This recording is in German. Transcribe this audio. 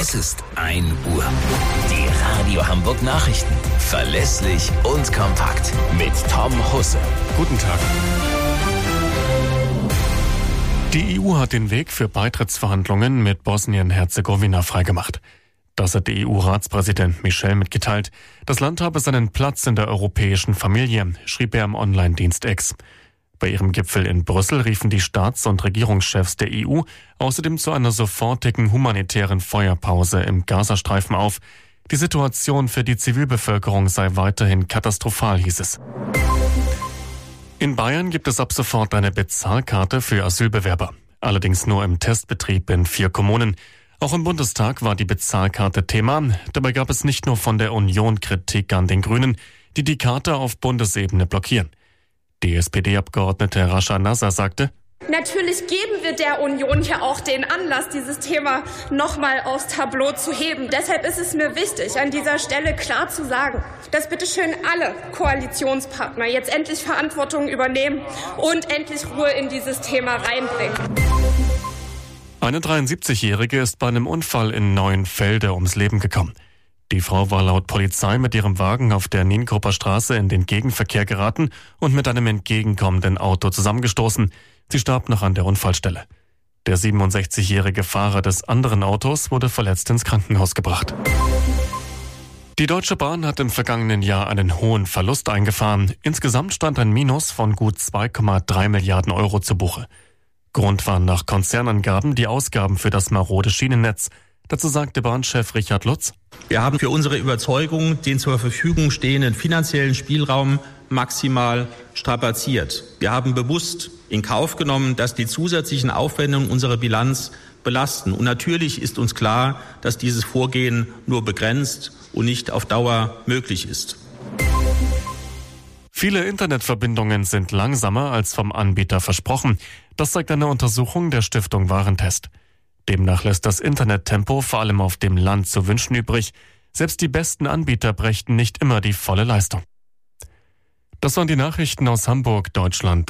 Es ist 1 Uhr. Die Radio Hamburg Nachrichten. Verlässlich und kompakt. Mit Tom Husse. Guten Tag. Die EU hat den Weg für Beitrittsverhandlungen mit Bosnien-Herzegowina freigemacht. Das hat der EU-Ratspräsident Michel mitgeteilt. Das Land habe seinen Platz in der europäischen Familie, schrieb er im Online-Dienst X. Bei ihrem Gipfel in Brüssel riefen die Staats- und Regierungschefs der EU außerdem zu einer sofortigen humanitären Feuerpause im Gazastreifen auf. Die Situation für die Zivilbevölkerung sei weiterhin katastrophal, hieß es. In Bayern gibt es ab sofort eine Bezahlkarte für Asylbewerber. Allerdings nur im Testbetrieb in 4 Kommunen. Auch im Bundestag war die Bezahlkarte Thema. Dabei gab es nicht nur von der Union Kritik an den Grünen, die die Karte auf Bundesebene blockieren. Die SPD-Abgeordnete Rascha Nasser sagte: Natürlich geben wir der Union ja auch den Anlass, dieses Thema nochmal aufs Tableau zu heben. Deshalb ist es mir wichtig, an dieser Stelle klar zu sagen, dass bitteschön alle Koalitionspartner jetzt endlich Verantwortung übernehmen und endlich Ruhe in dieses Thema reinbringen. Eine 73-Jährige ist bei einem Unfall in Neuenfelde ums Leben gekommen. Die Frau war laut Polizei mit ihrem Wagen auf der Niengrupper Straße in den Gegenverkehr geraten und mit einem entgegenkommenden Auto zusammengestoßen. Sie starb noch an der Unfallstelle. Der 67-jährige Fahrer des anderen Autos wurde verletzt ins Krankenhaus gebracht. Die Deutsche Bahn hat im vergangenen Jahr einen hohen Verlust eingefahren. Insgesamt stand ein Minus von gut 2,3 Milliarden Euro zu Buche. Grund waren nach Konzernangaben die Ausgaben für das marode Schienennetz. Dazu sagte Bahnchef Richard Lutz: Wir haben für unsere Überzeugung den zur Verfügung stehenden finanziellen Spielraum maximal strapaziert. Wir haben bewusst in Kauf genommen, dass die zusätzlichen Aufwendungen unsere Bilanz belasten. Und natürlich ist uns klar, dass dieses Vorgehen nur begrenzt und nicht auf Dauer möglich ist. Viele Internetverbindungen sind langsamer als vom Anbieter versprochen. Das zeigt eine Untersuchung der Stiftung Warentest. Demnach lässt das Internettempo vor allem auf dem Land zu wünschen übrig. Selbst die besten Anbieter brächten nicht immer die volle Leistung. Das waren die Nachrichten aus Hamburg, Deutschland